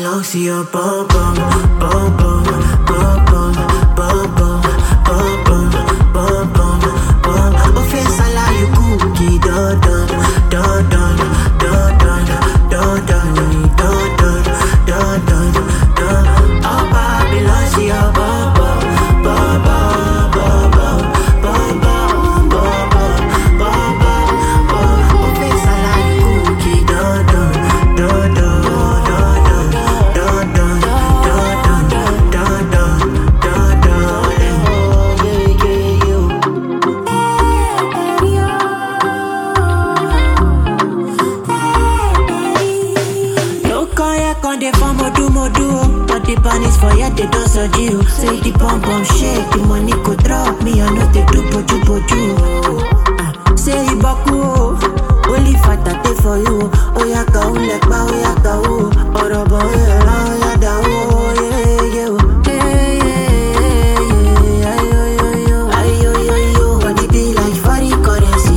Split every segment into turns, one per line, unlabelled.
belongs to your bum bum, bum bum, bum bum, bum bum, bum bum, bum bum, bum. Offense ala you cookie, dun dun, dun dun, dun dun, dun dun, dun dun, dun dun, dun. All power belongs to your bum bum, bum bum, bum bum, bum bum, bum bum, bum bum. Offense ala you cookie, dun dun, dun dun. The ban is for ya, they don't search you. Say the pump shake, the money go drop me, I know they do boju. Say you baku, only fight that day for you. Oh ya ka like ba, oh ya ka orobo ya da yeah. Body be like foreign currency,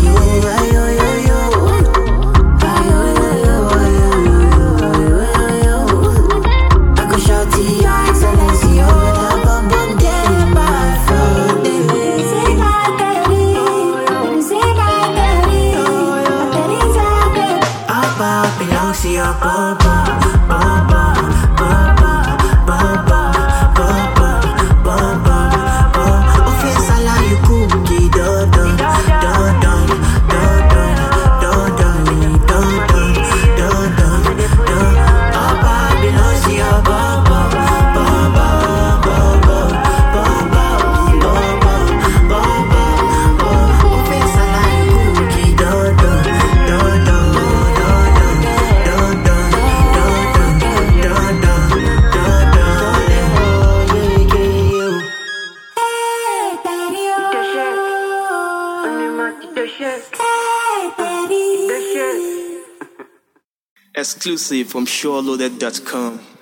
belongs to your bum bum, bum bum, bum bum, bum bum, bum bum, bum bum, bum. Offense ala you cookie, dun dun, dun dun, dun dun, dun dun, dun dun, dun dun, dun. All power belongs to your bum bum, bum bum, bum bum, bum bum, bum bum, bum bum. Offense ala you cookie, dun dun, dun dun.
Exclusive from SureLoaded.com.